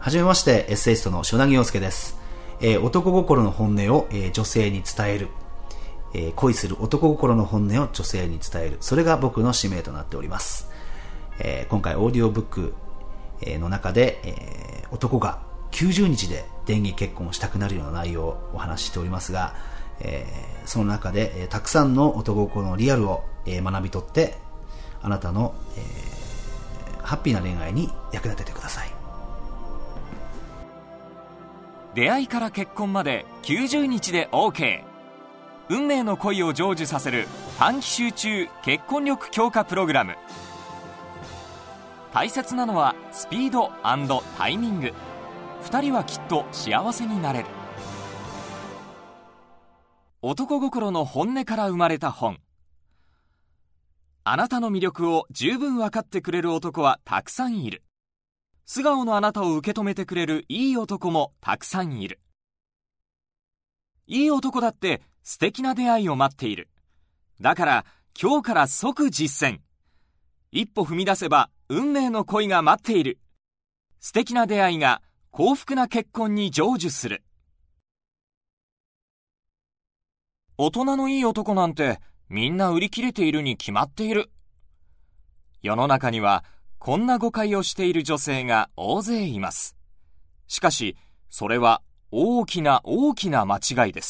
はじめまして、エッセイストの塩薙陽介です。男心の本音を、女性に伝える、恋する男心の本音を女性に伝える、それが僕の使命となっております。今回オーディオブック、の中で、男が90日で電撃結婚したくなるような内容をお話ししておりますが、その中で、たくさんの男心のリアルを、学び取ってあなたの、ハッピーな恋愛に役立ててください。 出会いから結婚まで90日で OK。 運命の恋を成就させる短期集中結婚力強化プログラム。大切なのはスピード&タイミング。2人はきっと幸せになれる。男心の本音から生まれた本。あなたの魅力を十分分かってくれる男はたくさんいる。素顔のあなたを受け止めてくれるいい男もたくさんいる。いい男だって素敵な出会いを待っている。だから今日から即実践。一歩踏み出せば運命の恋が待っている。素敵な出会いが幸福な結婚に成就する。大人のいい男なんてみんな売り切れているに決まっている。世の中にはこんな誤解をしている女性が大勢います。しかし、それは大きな大きな間違いです。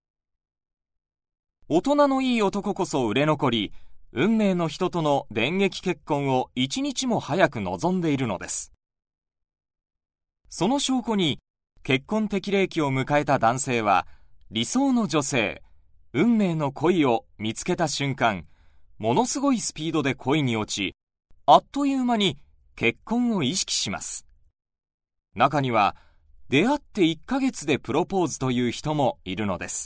大人のいい男こそ売れ残り、運命の人との電撃結婚を一日も早く望んでいるのです。その証拠に、結婚適齢期を迎えた男性は、理想の女性、運命の恋を見つけた瞬間、ものすごいスピードで恋に落ち、あっという間に結婚を意識します。中には出会って1ヶ月でプロポーズという人もいるのです。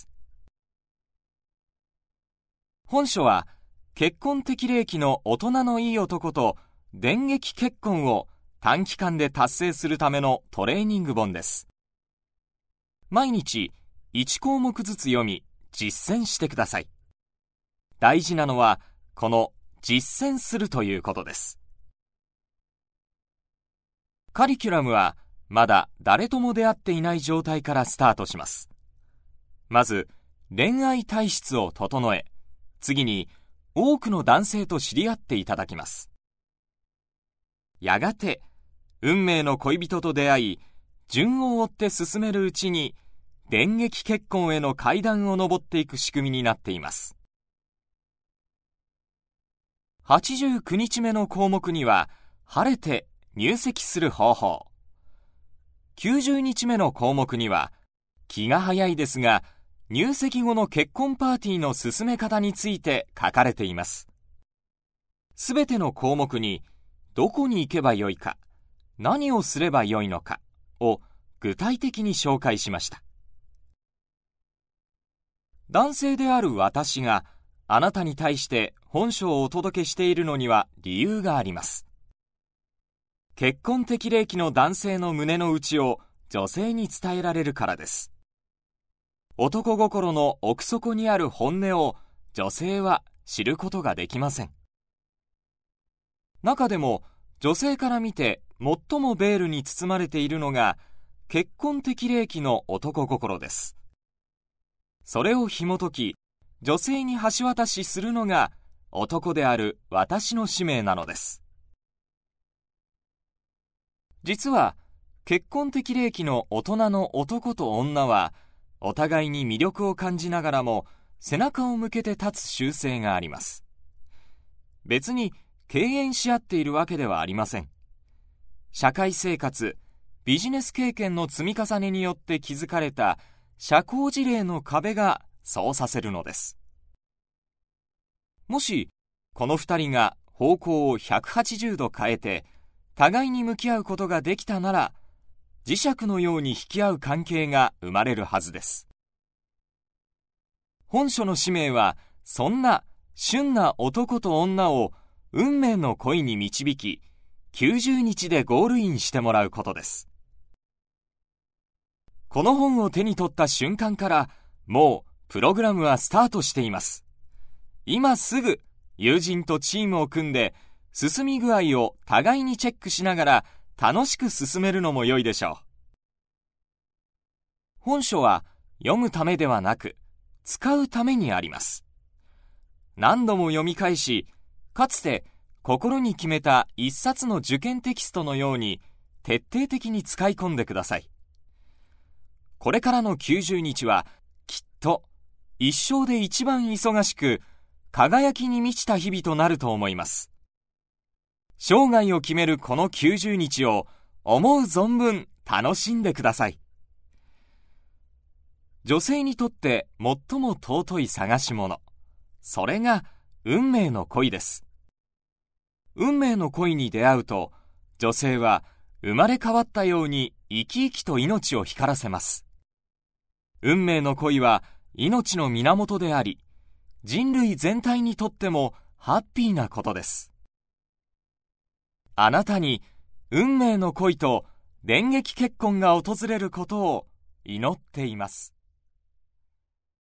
本書は結婚適齢期の大人のいい男と電撃結婚を短期間で達成するためのトレーニング本です。毎日1項目ずつ読み実践してください。大事なのはこの実践するということです。カリキュラムはまだ誰とも出会っていない状態からスタートします。まず恋愛体質を整え、次に多くの男性と知り合っていただきます。やがて運命の恋人と出会い、順を追って進めるうちに電撃結婚への階段を上っていく仕組みになっています。89日目の項目には、晴れて入籍する方法。90日目の項目には、気が早いですが、入籍後の結婚パーティーの進め方について書かれています。すべての項目に、どこに行けばよいか、何をすればよいのかを具体的に紹介しました。男性である私が、あなたに対して本書をお届けしているのには理由があります。結婚適齢期の男性の胸の内を女性に伝えられるからです。男心の奥底にある本音を女性は知ることができません。中でも女性から見て最もベールに包まれているのが結婚適齢期の男心です。それを紐解き、女性に橋渡しするのが男である私の使命なのです。実は結婚適齢期の大人の男と女はお互いに魅力を感じながらも背中を向けて立つ習性があります。別に敬遠し合っているわけではありません。社会生活、ビジネス経験の積み重ねによって築かれた社交辞令の壁がそうさせるのです。もし、この二人が方向を180度変えて、互いに向き合うことができたなら、磁石のように引き合う関係が生まれるはずです。本書の使命は、そんな旬な男と女を運命の恋に導き、90日でゴールインしてもらうことです。この本を手に取った瞬間から、もうプログラムはスタートしています。今すぐ友人とチームを組んで、進み具合を互いにチェックしながら、 楽しく進めるのも良いでしょう。本書は読むためではなく、使うためにあります。何度も読み返し、かつて心に決めた一冊の受験テキストのように徹底的に使い込んでください。これからの90日はきっと一生で一番忙しく、輝きに満ちた日々となると思います。生涯を決めるこの90日を思う存分楽しんでください。女性にとって最も尊い探し物、それが運命の恋です。運命の恋に出会うと、女性は生まれ変わったように生き生きと命を光らせます。運命の恋は命の源であり、人類全体にとってもハッピーなことです。あなたに運命の恋と電撃結婚が訪れることを祈っています。